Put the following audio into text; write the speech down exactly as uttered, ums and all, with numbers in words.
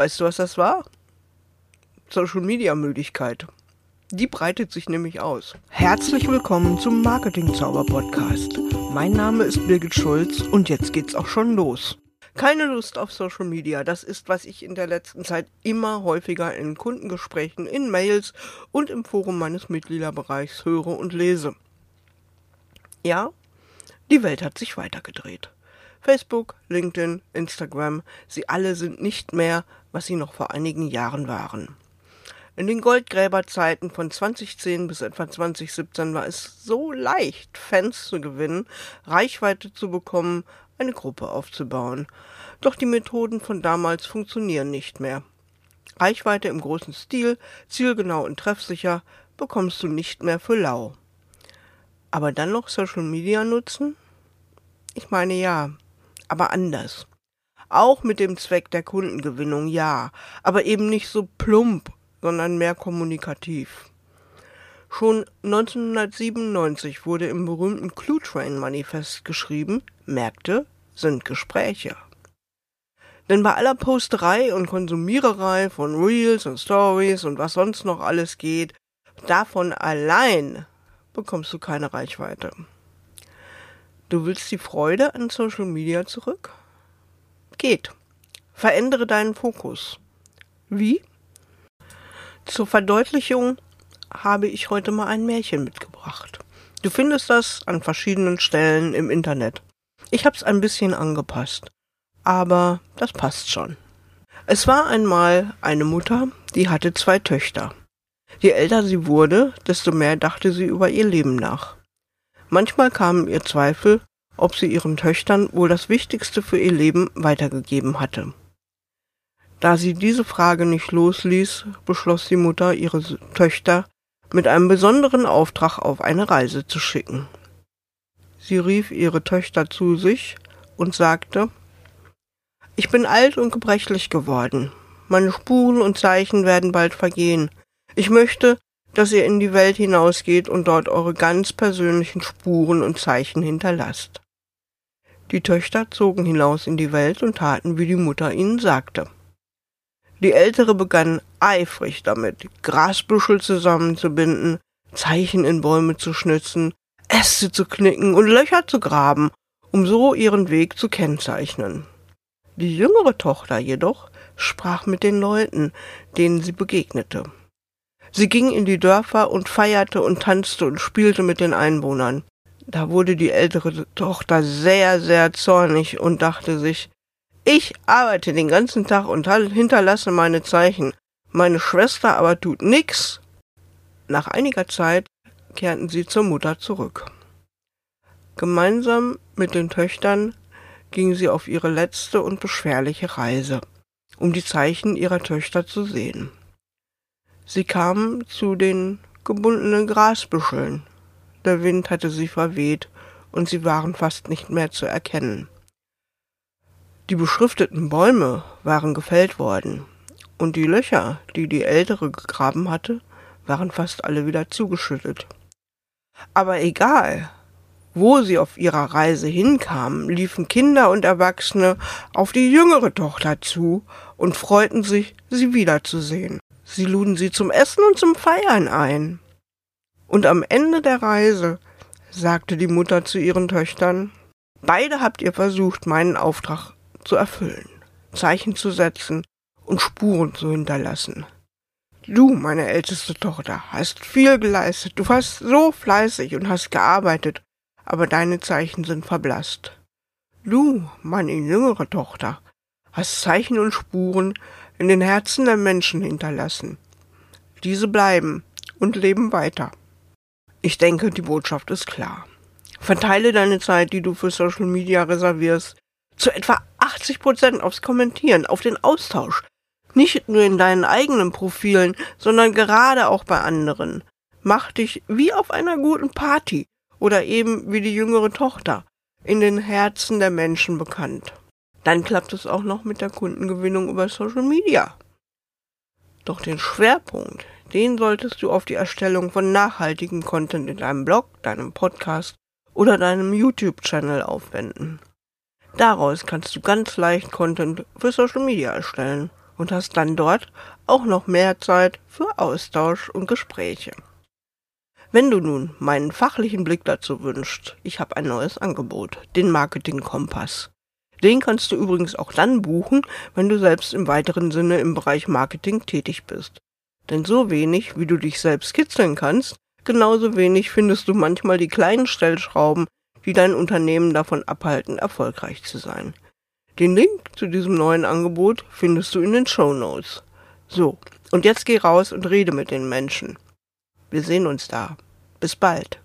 Weißt du, was das war? Social-Media-Müdigkeit. Die breitet sich nämlich aus. Herzlich willkommen zum Marketing-Zauber-Podcast. Mein Name ist Birgit Schulz und jetzt geht's auch schon los. Keine Lust auf Social Media, das ist, was ich in der letzten Zeit immer häufiger in Kundengesprächen, in Mails und im Forum meines Mitgliederbereichs höre und lese. Ja, die Welt hat sich weitergedreht. Facebook, LinkedIn, Instagram, sie alle sind nicht mehr, was sie noch vor einigen Jahren waren. In den Goldgräberzeiten von zweitausendzehn bis etwa zweitausendsiebzehn war es so leicht, Fans zu gewinnen, Reichweite zu bekommen, eine Gruppe aufzubauen. Doch die Methoden von damals funktionieren nicht mehr. Reichweite im großen Stil, zielgenau und treffsicher, bekommst du nicht mehr für lau. Aber dann noch Social Media nutzen? Ich meine ja, aber anders. Auch mit dem Zweck der Kundengewinnung, ja, aber eben nicht so plump, sondern mehr kommunikativ. Schon neunzehnhundertsiebenundneunzig wurde im berühmten Cluetrain-Manifest geschrieben, Märkte sind Gespräche. Denn bei aller Posterei und Konsumiererei von Reels und Stories und was sonst noch alles geht, davon allein bekommst du keine Reichweite. Du willst die Freude an Social Media zurück? Geht. Verändere deinen Fokus. Wie? Zur Verdeutlichung habe ich heute mal ein Märchen mitgebracht. Du findest das an verschiedenen Stellen im Internet. Ich habe es ein bisschen angepasst, aber das passt schon. Es war einmal eine Mutter, die hatte zwei Töchter. Je älter sie wurde, desto mehr dachte sie über ihr Leben nach. Manchmal kamen ihr Zweifel, ob sie ihren Töchtern wohl das Wichtigste für ihr Leben weitergegeben hatte. Da sie diese Frage nicht losließ, beschloss die Mutter, ihre Töchter mit einem besonderen Auftrag auf eine Reise zu schicken. Sie rief ihre Töchter zu sich und sagte: Ich bin alt und gebrechlich geworden. Meine Spuren und Zeichen werden bald vergehen. Ich möchte, dass ihr in die Welt hinausgeht und dort eure ganz persönlichen Spuren und Zeichen hinterlasst. Die Töchter zogen hinaus in die Welt und taten, wie die Mutter ihnen sagte. Die Ältere begann eifrig damit, Grasbüschel zusammenzubinden, Zeichen in Bäume zu schnitzen, Äste zu knicken und Löcher zu graben, um so ihren Weg zu kennzeichnen. Die jüngere Tochter jedoch sprach mit den Leuten, denen sie begegnete. Sie ging in die Dörfer und feierte und tanzte und spielte mit den Einwohnern. Da wurde die ältere Tochter sehr, sehr zornig und dachte sich: Ich arbeite den ganzen Tag und hinterlasse meine Zeichen. Meine Schwester aber tut nix. Nach einiger Zeit kehrten sie zur Mutter zurück. Gemeinsam mit den Töchtern ging sie auf ihre letzte und beschwerliche Reise, um die Zeichen ihrer Töchter zu sehen. Sie kamen zu den gebundenen Grasbüscheln. Der Wind hatte sie verweht und sie waren fast nicht mehr zu erkennen. Die beschrifteten Bäume waren gefällt worden und die Löcher, die die Ältere gegraben hatte, waren fast alle wieder zugeschüttet. Aber egal, wo sie auf ihrer Reise hinkamen, liefen Kinder und Erwachsene auf die jüngere Tochter zu und freuten sich, sie wiederzusehen. Sie luden sie zum Essen und zum Feiern ein. Und am Ende der Reise sagte die Mutter zu ihren Töchtern: Beide habt ihr versucht, meinen Auftrag zu erfüllen, Zeichen zu setzen und Spuren zu hinterlassen. Du, meine älteste Tochter, hast viel geleistet, du warst so fleißig und hast gearbeitet, aber deine Zeichen sind verblasst. Du, meine jüngere Tochter, hast Zeichen und Spuren in den Herzen der Menschen hinterlassen. Diese bleiben und leben weiter. Ich denke, die Botschaft ist klar. Verteile deine Zeit, die du für Social Media reservierst, zu etwa achtzig Prozent aufs Kommentieren, auf den Austausch. Nicht nur in deinen eigenen Profilen, sondern gerade auch bei anderen. Mach dich wie auf einer guten Party oder eben wie die jüngere Tochter in den Herzen der Menschen bekannt. Dann klappt es auch noch mit der Kundengewinnung über Social Media. Doch den Schwerpunkt, den solltest du auf die Erstellung von nachhaltigem Content in deinem Blog, deinem Podcast oder deinem YouTube-Channel aufwenden. Daraus kannst du ganz leicht Content für Social Media erstellen und hast dann dort auch noch mehr Zeit für Austausch und Gespräche. Wenn du nun meinen fachlichen Blick dazu wünschst, ich habe ein neues Angebot, den Marketing-Kompass. Den kannst du übrigens auch dann buchen, wenn du selbst im weiteren Sinne im Bereich Marketing tätig bist. Denn so wenig, wie du dich selbst kitzeln kannst, genauso wenig findest du manchmal die kleinen Stellschrauben, die dein Unternehmen davon abhalten, erfolgreich zu sein. Den Link zu diesem neuen Angebot findest du in den Shownotes. So, und jetzt geh raus und rede mit den Menschen. Wir sehen uns da. Bis bald.